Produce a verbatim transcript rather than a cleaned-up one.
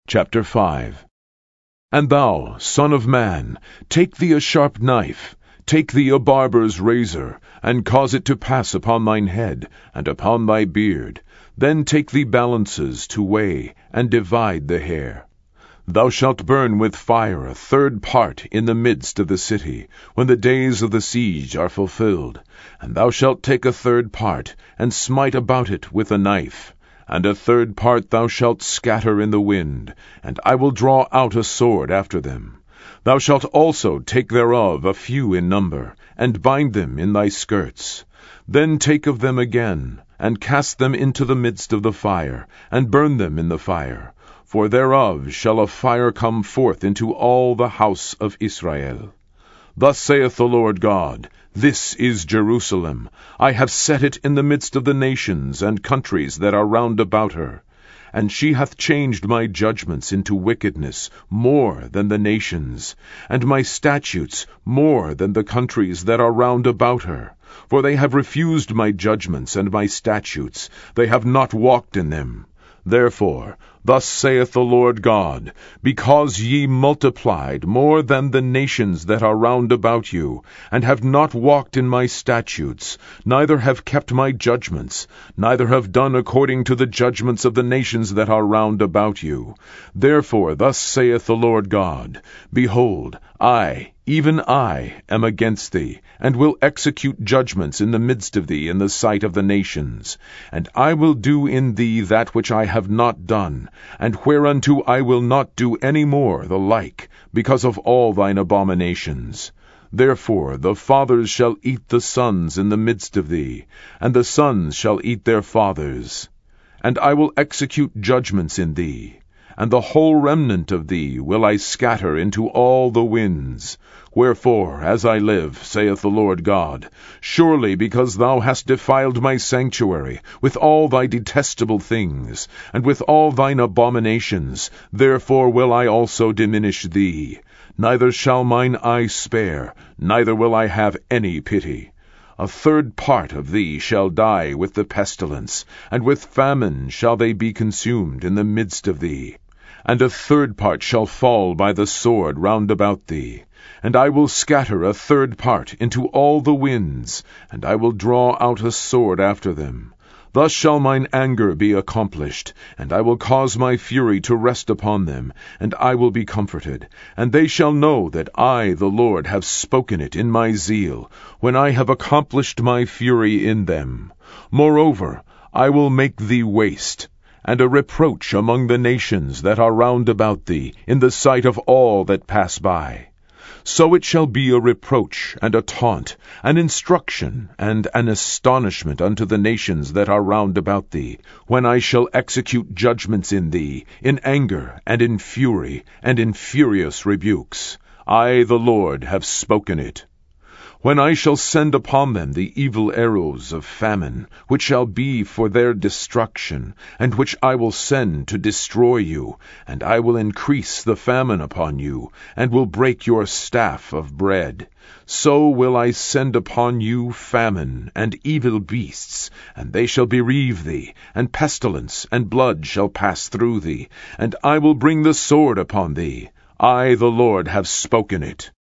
Chapter five. And thou, son of man, take thee a sharp knife, take thee a barber's razor, and cause it to pass upon thine head, and upon thy beard. Then take thee balances to weigh, and divide the hair. Thou shalt burn with fire a third part in the midst of the city, when the days of the siege are fulfilled. And thou shalt take a third part, and smite about it with a knife. And a third part thou shalt scatter in the wind, and I will draw out a sword after them. Thou shalt also take thereof a few in number, and bind them in thy skirts. Then take of them again, and cast them into the midst of the fire, and burn them in the fire. For thereof shall a fire come forth into all the house of Israel. Thus saith the Lord God, This is Jerusalem. I have set it in the midst of the nations and countries that are round about her. And she hath changed my judgments into wickedness more than the nations, and my statutes more than the countries that are round about her. For they have refused my judgments and my statutes, they have not walked in them. Therefore, thus saith the Lord God, Because ye multiplied more than the nations that are round about you, and have not walked in my statutes, neither have kept my judgments, neither have done according to the judgments of the nations that are round about you. Therefore thus saith the Lord God, Behold, I, even I, am against thee, and will execute judgments in the midst of thee in the sight of the nations. And I will do in thee that which I have not done, and whereunto I will not do any more the like, because of all thine abominations. Therefore the fathers shall eat the sons in the midst of thee, and the sons shall eat their fathers. And I will execute judgments in thee, and the whole remnant of thee will I scatter into all the winds. Wherefore, as I live, saith the Lord God, surely because thou hast defiled my sanctuary with all thy detestable things, and with all thine abominations, therefore will I also diminish thee. Neither shall mine eye spare, neither will I have any pity. A third part of thee shall die with the pestilence, and with famine shall they be consumed in the midst of thee. And a third part shall fall by the sword round about thee. And I will scatter a third part into all the winds, and I will draw out a sword after them. Thus shall mine anger be accomplished, and I will cause my fury to rest upon them, and I will be comforted. And they shall know that I, the Lord, have spoken it in my zeal, when I have accomplished my fury in them. Moreover, I will make thee waste, and a reproach among the nations that are round about thee, in the sight of all that pass by. So it shall be a reproach and a taunt, an instruction and an astonishment unto the nations that are round about thee, when I shall execute judgments in thee, in anger and in fury and in furious rebukes. I, the Lord, have spoken it. When I shall send upon them the evil arrows of famine, which shall be for their destruction, and which I will send to destroy you, and I will increase the famine upon you, and will break your staff of bread. So will I send upon you famine and evil beasts, and they shall bereave thee, and pestilence and blood shall pass through thee, and I will bring the sword upon thee. I, the Lord, have spoken it.